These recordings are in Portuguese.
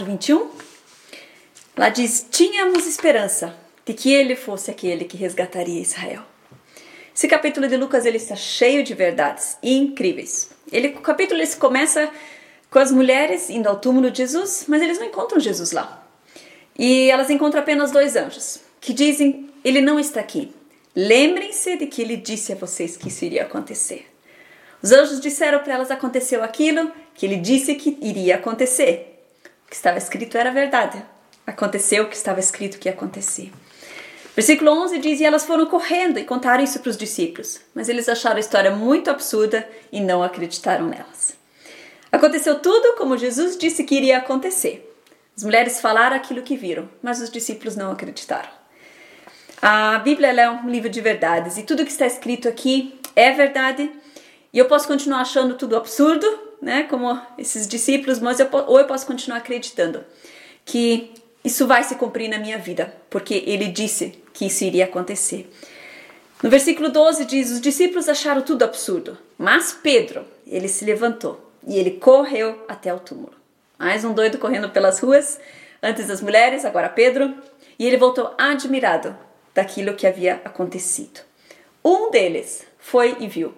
21, lá diz: tínhamos esperança de que ele fosse aquele que resgataria Israel. Esse capítulo de Lucas ele está cheio de verdades incríveis. O capítulo começa com as mulheres indo ao túmulo de Jesus, mas eles não encontram Jesus lá. E elas encontram apenas 2 anjos, que dizem: ele não está aqui. Lembrem-se de que ele disse a vocês que isso iria acontecer. Os anjos disseram para elas: aconteceu aquilo que ele disse que iria acontecer. O que estava escrito era verdade. Aconteceu o que estava escrito que ia acontecer. Versículo 11 diz: e elas foram correndo e contaram isso para os discípulos, mas eles acharam a história muito absurda e não acreditaram nelas. Aconteceu tudo como Jesus disse que iria acontecer. As mulheres falaram aquilo que viram, mas os discípulos não acreditaram. A Bíblia é um livro de verdades e tudo que está escrito aqui é verdade. E eu posso continuar achando tudo absurdo, né, como esses discípulos, mas eu posso continuar acreditando que isso vai se cumprir na minha vida, porque ele disse que isso iria acontecer. No versículo 12 diz: os discípulos acharam tudo absurdo, mas Pedro, ele se levantou e ele correu até o túmulo. Mais um doido correndo pelas ruas, antes das mulheres, agora Pedro, e ele voltou admirado daquilo que havia acontecido. Um deles foi e viu,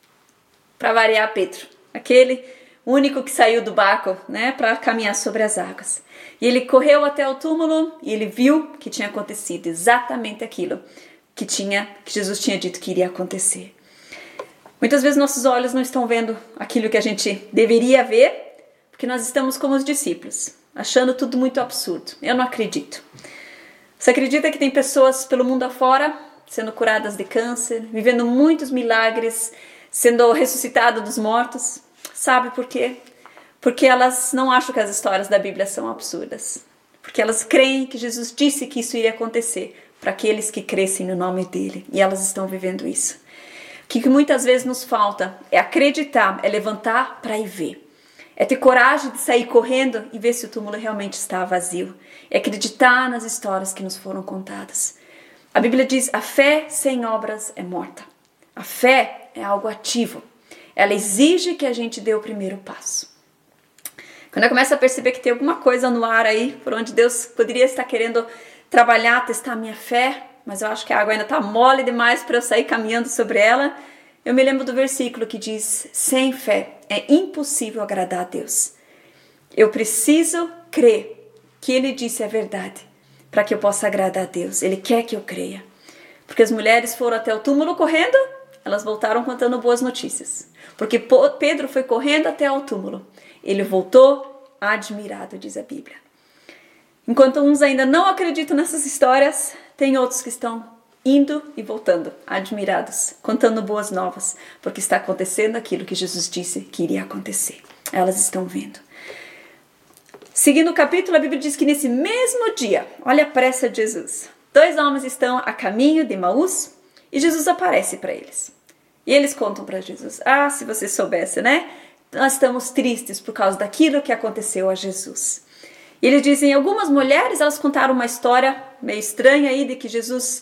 para variar, Pedro, aquele único que saiu do barco, né, para caminhar sobre as águas. E ele correu até o túmulo e ele viu que tinha acontecido exatamente aquilo que Jesus tinha dito que iria acontecer. Muitas vezes nossos olhos não estão vendo aquilo que a gente deveria ver, porque nós estamos como os discípulos, achando tudo muito absurdo. Eu não acredito. Você acredita que tem pessoas pelo mundo afora sendo curadas de câncer, vivendo muitos milagres, sendo ressuscitadas dos mortos? Sabe por quê? Porque elas não acham que as histórias da Bíblia são absurdas. Porque elas creem que Jesus disse que isso iria acontecer para aqueles que crescem no nome dele. E elas estão vivendo isso. O que muitas vezes nos falta é acreditar, é levantar para ir ver. É ter coragem de sair correndo e ver se o túmulo realmente está vazio. É acreditar nas histórias que nos foram contadas. A Bíblia diz: a fé sem obras é morta. A fé é algo ativo. Ela exige que a gente dê o primeiro passo. Quando eu começo a perceber que tem alguma coisa no ar aí, por onde Deus poderia estar querendo trabalhar, testar a minha fé, mas eu acho que a água ainda está mole demais para eu sair caminhando sobre ela, eu me lembro do versículo que diz: sem fé é impossível agradar a Deus. Eu preciso crer que Ele disse a verdade para que eu possa agradar a Deus. Ele quer que eu creia. Porque as mulheres foram até o túmulo correndo, elas voltaram contando boas notícias. Porque Pedro foi correndo até ao túmulo. Ele voltou admirado, diz a Bíblia. Enquanto uns ainda não acreditam nessas histórias, tem outros que estão indo e voltando, admirados, contando boas novas, porque está acontecendo aquilo que Jesus disse que iria acontecer. Elas estão vendo. Seguindo o capítulo, a Bíblia diz que nesse mesmo dia, olha a pressa de Jesus, 2 homens estão a caminho de Emaús e Jesus aparece para eles. E eles contam para Jesus: ah, se você soubesse, né? Nós estamos tristes por causa daquilo que aconteceu a Jesus. E eles dizem: algumas mulheres, elas contaram uma história meio estranha aí de que Jesus,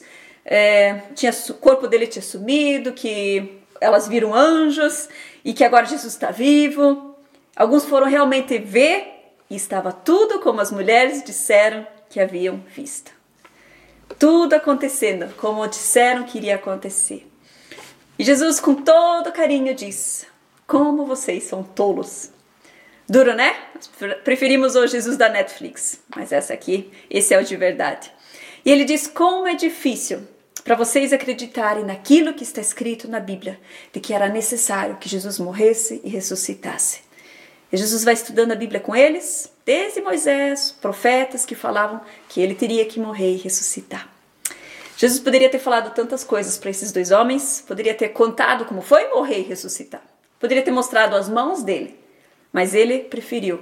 o corpo dele tinha sumido, que elas viram anjos e que agora Jesus está vivo. Alguns foram realmente ver e estava tudo como as mulheres disseram que haviam visto. Tudo acontecendo como disseram que iria acontecer. E Jesus, com todo carinho, diz: como vocês são tolos. Duro, né? Preferimos o Jesus da Netflix, mas esse é o de verdade. E ele diz: como é difícil para vocês acreditarem naquilo que está escrito na Bíblia, de que era necessário que Jesus morresse e ressuscitasse. E Jesus vai estudando a Bíblia com eles, desde Moisés, profetas que falavam que ele teria que morrer e ressuscitar. Jesus poderia ter falado tantas coisas para esses 2 homens, poderia ter contado como foi morrer e ressuscitar, poderia ter mostrado as mãos dele, mas ele preferiu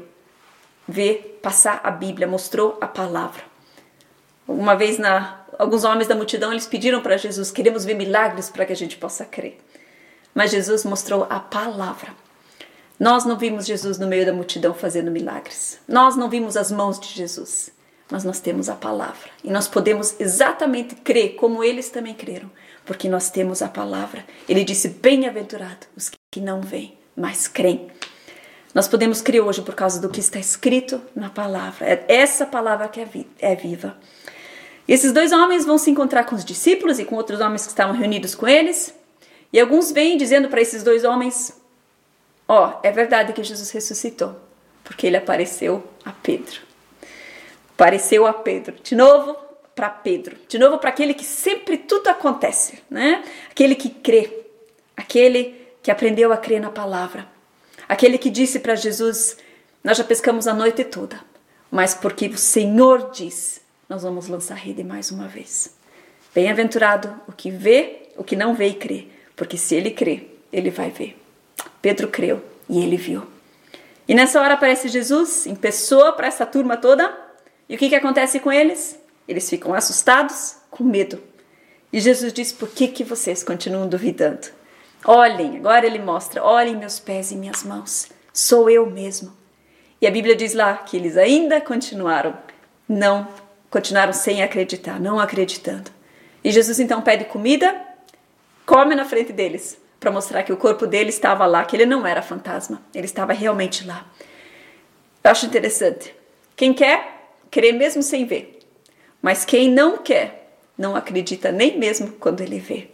passar a Bíblia, mostrou a palavra. Uma vez, alguns homens da multidão, eles pediram para Jesus: queremos ver milagres para que a gente possa crer. Mas Jesus mostrou a palavra. Nós não vimos Jesus no meio da multidão fazendo milagres. Nós não vimos as mãos de Jesus. Mas nós temos a palavra. E nós podemos exatamente crer como eles também creram. Porque nós temos a palavra. Ele disse: bem-aventurado os que não veem, mas creem. Nós podemos crer hoje por causa do que está escrito na palavra. É essa palavra que é viva. E esses 2 homens vão se encontrar com os discípulos e com outros homens que estavam reunidos com eles. E alguns vêm dizendo para esses 2 homens, é verdade que Jesus ressuscitou, porque ele apareceu a Pedro. Apareceu a Pedro. De novo para Pedro. De novo para aquele que sempre tudo acontece, né? Aquele que crê. Aquele que aprendeu a crer na palavra. Aquele que disse para Jesus, nós já pescamos a noite toda, mas porque o Senhor diz, nós vamos lançar rede mais uma vez. Bem-aventurado o que vê, o que não vê e crê, porque se ele crê, ele vai ver. Pedro creu e ele viu. E nessa hora aparece Jesus em pessoa para essa turma toda. E o que acontece com eles? Eles ficam assustados, com medo. E Jesus diz, por que vocês continuam duvidando? Olhem, agora ele mostra, olhem meus pés e minhas mãos, sou eu mesmo. E a Bíblia diz lá que eles ainda continuaram sem acreditar, não acreditando. E Jesus então pede comida, come na frente deles, para mostrar que o corpo dele estava lá, que ele não era fantasma, ele estava realmente lá. Eu acho interessante. Quem quer, crê mesmo sem ver. Mas quem não quer, não acredita nem mesmo quando ele vê.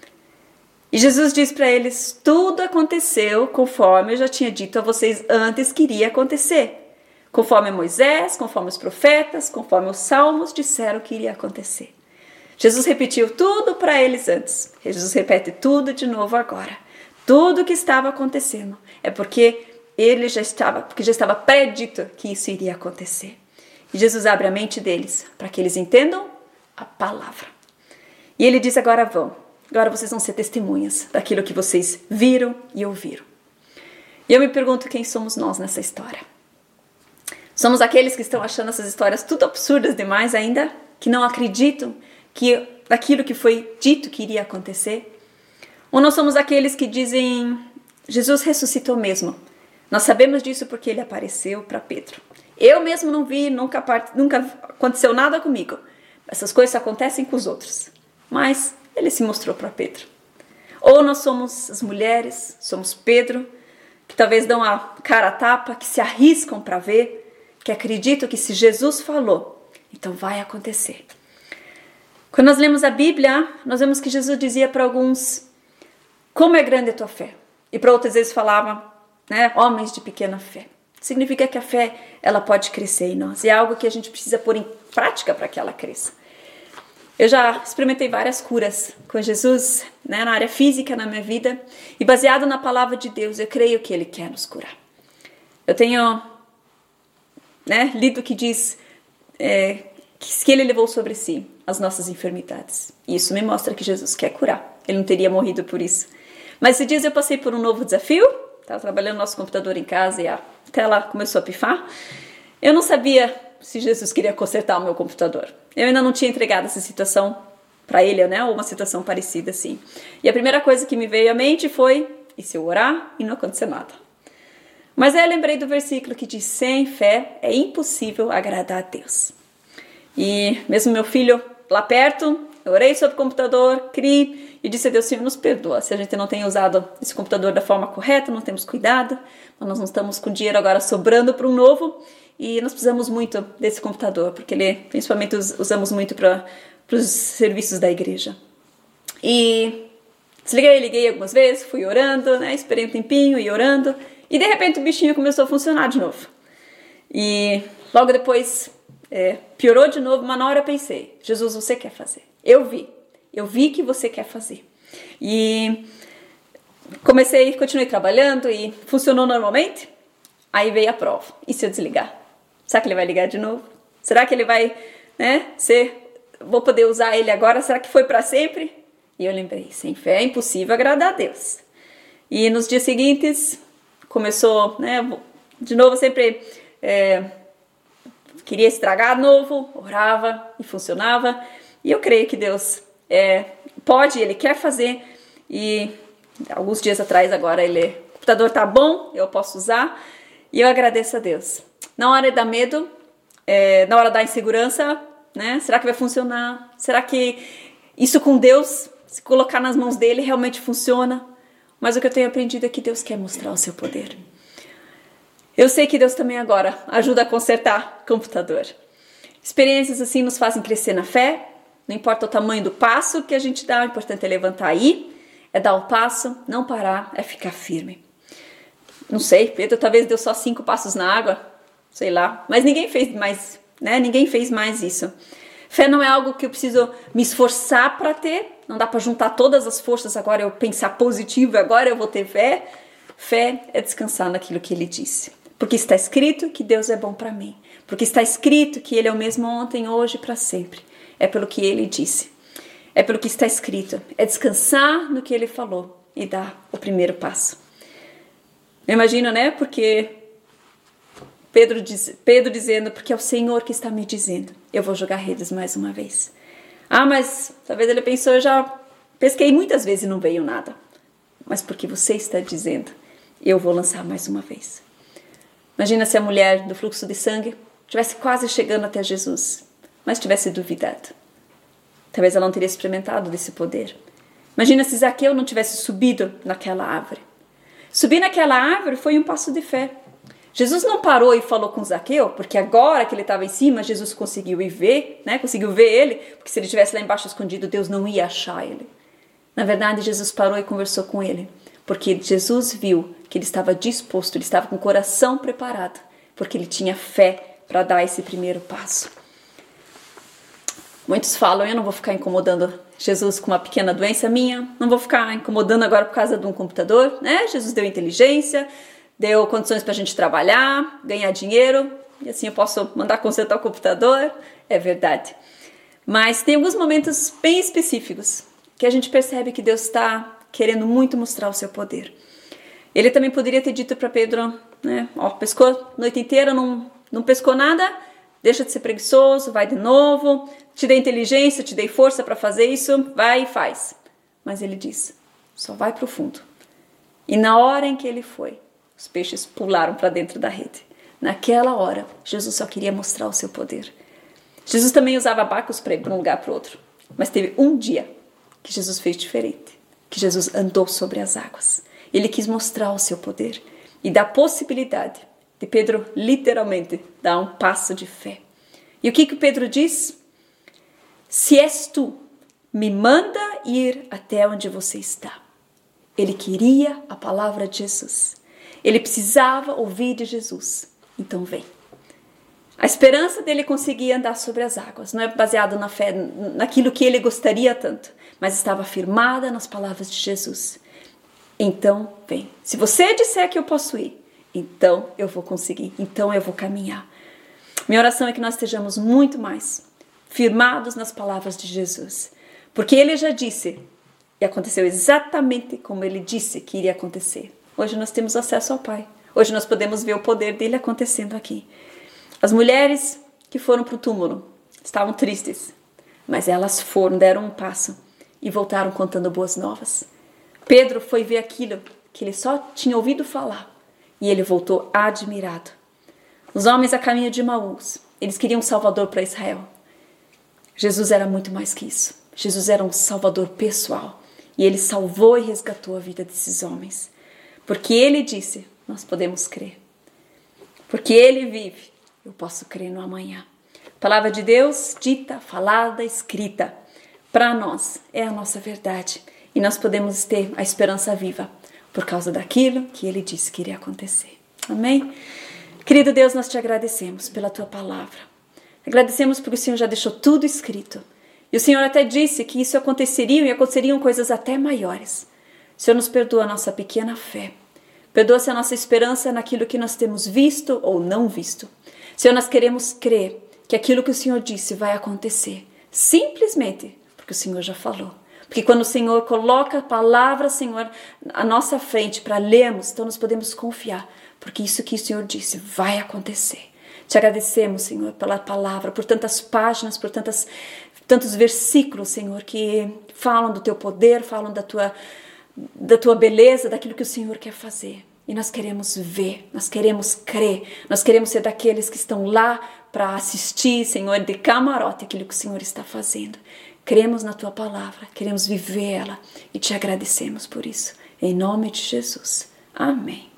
E Jesus diz para eles, tudo aconteceu conforme eu já tinha dito a vocês antes que iria acontecer. Conforme Moisés, conforme os profetas, conforme os salmos disseram que iria acontecer. Jesus repetiu tudo para eles antes. Jesus repete tudo de novo agora. Tudo que estava acontecendo é porque já estava predito que isso iria acontecer. E Jesus abre a mente deles para que eles entendam a palavra. E ele diz, agora vocês vão ser testemunhas daquilo que vocês viram e ouviram. E eu me pergunto quem somos nós nessa história. Somos aqueles que estão achando essas histórias tudo absurdas demais ainda, que não acreditam daquilo que foi dito que iria acontecer? Ou nós somos aqueles que dizem, Jesus ressuscitou mesmo. Nós sabemos disso porque ele apareceu para Pedro. Eu mesmo não vi, nunca aconteceu nada comigo. Essas coisas acontecem com os outros. Mas ele se mostrou para Pedro. Ou nós somos as mulheres, somos Pedro, que talvez dão a cara a tapa, que se arriscam para ver, que acreditam que se Jesus falou, então vai acontecer. Quando nós lemos a Bíblia, nós vemos que Jesus dizia para alguns, como é grande a tua fé. E para outras vezes falava, homens de pequena fé. Significa que a fé, ela pode crescer em nós. E é algo que a gente precisa pôr em prática para que ela cresça. Eu já experimentei várias curas com Jesus, na área física, na minha vida. E baseado na palavra de Deus, eu creio que ele quer nos curar. Eu tenho lido que diz que ele levou sobre si as nossas enfermidades. E isso me mostra que Jesus quer curar. Ele não teria morrido por isso. Mas esses dias eu passei por um novo desafio. Estava trabalhando no nosso computador em casa e a tela começou a pifar. Eu não sabia se Jesus queria consertar o meu computador. Eu ainda não tinha entregado essa situação para ele, ou uma situação parecida assim. E a primeira coisa que me veio à mente foi, e se eu orar e não acontecer nada? Mas aí eu lembrei do versículo que diz, sem fé é impossível agradar a Deus. E mesmo meu filho lá perto, eu orei sobre o computador, criei e disse a Deus, Senhor, nos perdoa se a gente não tem usado esse computador da forma correta, não temos cuidado, nós não estamos com dinheiro agora sobrando para um novo e nós precisamos muito desse computador, porque principalmente usamos muito para os serviços da igreja. E liguei algumas vezes, fui orando, esperei um tempinho e orando, e de repente o bichinho começou a funcionar de novo. E logo depois piorou de novo, mas na hora eu pensei, Jesus, você quer fazer. Eu vi que você quer fazer. E continuei trabalhando e funcionou normalmente. Aí veio a prova. E se eu desligar? Será que ele vai ligar de novo? Será que ele vai, vou poder usar ele agora? Será que foi para sempre? E eu lembrei, sem fé é impossível agradar a Deus. E nos dias seguintes, começou, de novo sempre queria estragar de novo, orava e funcionava. E eu creio que Deus pode, ele quer fazer. E alguns dias atrás agora o computador tá bom, eu posso usar. E eu agradeço a Deus. Na hora da medo, na hora da insegurança, será que vai funcionar? Será que isso com Deus, se colocar nas mãos dele, realmente funciona? Mas o que eu tenho aprendido é que Deus quer mostrar o seu poder. Eu sei que Deus também agora ajuda a consertar computador. Experiências assim nos fazem crescer na fé. Não importa o tamanho do passo que a gente dá, o importante é levantar aí, é dar o passo, não parar, é ficar firme. Não sei, Pedro talvez deu só 5 passos na água, sei lá, mas ninguém fez mais, né? Ninguém fez mais isso. Fé não é algo que eu preciso me esforçar para ter, não dá para juntar todas as forças, agora eu pensar positivo, agora eu vou ter fé. Fé é descansar naquilo que ele disse. Porque está escrito que Deus é bom para mim. Porque está escrito que ele é o mesmo ontem, hoje e para sempre. É pelo que ele disse. É pelo que está escrito. É descansar no que ele falou e dar o primeiro passo. Eu imagino, né? Porque Pedro dizendo, porque é o Senhor que está me dizendo, eu vou jogar redes mais uma vez. Ah, mas talvez ele pensou, eu já pesquei muitas vezes e não veio nada. Mas porque você está dizendo, eu vou lançar mais uma vez. Imagina se a mulher do fluxo de sangue estivesse quase chegando até Jesus, mas tivesse duvidado. Talvez ela não teria experimentado desse poder. Imagina se Zaqueu não tivesse subido naquela árvore. Subir naquela árvore foi um passo de fé. Jesus não parou e falou com Zaqueu, porque agora que ele estava em cima, Jesus conseguiu ir ver, né? Conseguiu ver ele, porque se ele estivesse lá embaixo escondido, Deus não ia achar ele. Na verdade, Jesus parou e conversou com ele, porque Jesus viu que ele estava disposto, ele estava com o coração preparado, porque ele tinha fé para dar esse primeiro passo. Muitos falam, eu não vou ficar incomodando Jesus com uma pequena doença minha, não vou ficar incomodando agora por causa de um computador, né? Jesus deu inteligência, deu condições para a gente trabalhar, ganhar dinheiro, e assim eu posso mandar consertar o computador, é verdade. Mas tem alguns momentos bem específicos que a gente percebe que Deus está querendo muito mostrar o seu poder. Ele também poderia ter dito para Pedro, né? Ó, pescou a noite inteira, não pescou nada, deixa de ser preguiçoso, vai de novo, te dei inteligência, te dei força para fazer isso, vai e faz. Mas ele diz, só vai para o fundo. E na hora em que ele foi, os peixes pularam para dentro da rede. Naquela hora, Jesus só queria mostrar o seu poder. Jesus também usava barcos para ir de um lugar para o outro. Mas teve um dia que Jesus fez diferente, que Jesus andou sobre as águas. Ele quis mostrar o seu poder e dar a possibilidade de Pedro literalmente dar um passo de fé. E o que Pedro diz? Se és tu, me manda ir até onde você está. Ele queria a palavra de Jesus. Ele precisava ouvir de Jesus. Então vem. A esperança dele conseguir andar sobre as águas não é baseado na fé, naquilo que ele gostaria tanto, mas estava firmada nas palavras de Jesus. Então vem. Se você disser que eu posso ir, então eu vou conseguir, então eu vou caminhar. Minha oração é que nós estejamos muito mais firmados nas palavras de Jesus, porque ele já disse, e aconteceu exatamente como ele disse que iria acontecer. Hoje nós temos acesso ao Pai, hoje nós podemos ver o poder dele acontecendo aqui. As mulheres que foram para o túmulo estavam tristes, mas elas deram um passo e voltaram contando boas novas. Pedro foi ver aquilo que ele só tinha ouvido falar e ele voltou admirado. Os homens a caminho de Emaús, eles queriam um salvador para Israel. Jesus era muito mais que isso. Jesus era um salvador pessoal e ele salvou e resgatou a vida desses homens. Porque ele disse, nós podemos crer. Porque ele vive, eu posso crer no amanhã. A palavra de Deus, dita, falada, escrita, para nós é a nossa verdade. E nós podemos ter a esperança viva por causa daquilo que ele disse que iria acontecer. Amém? Querido Deus, nós te agradecemos pela tua palavra. Agradecemos porque o Senhor já deixou tudo escrito. E o Senhor até disse que isso aconteceria e aconteceriam coisas até maiores. O Senhor nos perdoa a nossa pequena fé. Perdoa-se a nossa esperança naquilo que nós temos visto ou não visto. Senhor, nós queremos crer que aquilo que o Senhor disse vai acontecer. Simplesmente porque o Senhor já falou. Porque quando o Senhor coloca a palavra, Senhor, à nossa frente para lermos, então nós podemos confiar. Porque isso que o Senhor disse vai acontecer. Te agradecemos, Senhor, pela palavra, por tantas páginas, por tantos versículos, Senhor, que falam do teu poder, falam da tua beleza, daquilo que o Senhor quer fazer. E nós queremos ver, nós queremos crer, nós queremos ser daqueles que estão lá para assistir, Senhor, de camarote, aquilo que o Senhor está fazendo. Cremos na tua palavra, queremos viver ela e te agradecemos por isso. Em nome de Jesus. Amém.